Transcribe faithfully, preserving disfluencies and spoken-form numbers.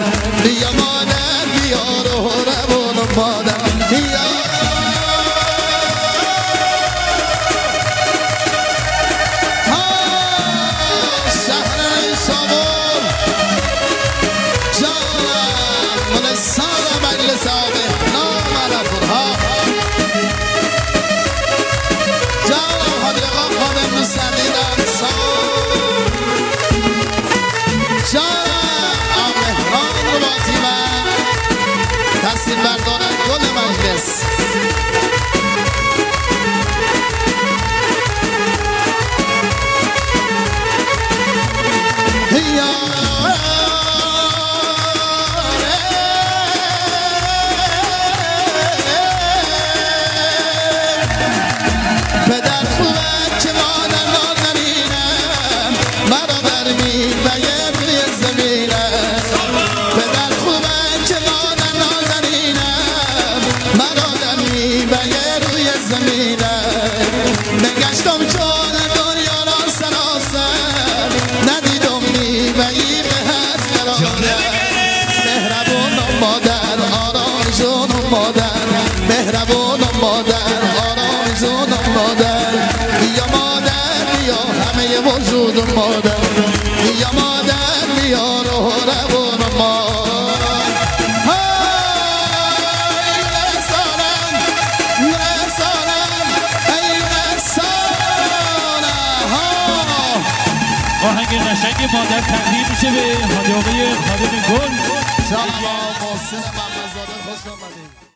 بیا مادر بیا رو روان مادر بیا شهر شامل جانم من سال مجلس آبه نام رفرها جانم حدیقا خانم نسندیدن سال جانم آمهران رو باتی من تصویر بردارن گل مجلس مهربون مادر آرامزون مادر بیا مادر بیا همه وجود مادر بیا مادر بیا رو روان مادر ای رسانم رسانم ای رسانم آهنگ قشنگ مادر تقدیم میشه به حاج آقای خادم گل. سلام محسن محمدزاده خوش آمدید.